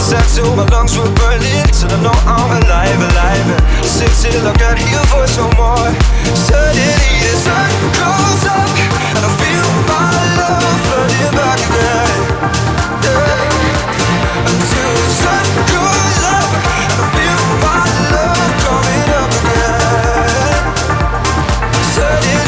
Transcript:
said till my lungs were burning, till I know I'm alive, alive. Sick till I can't hear voice no more. Suddenly it's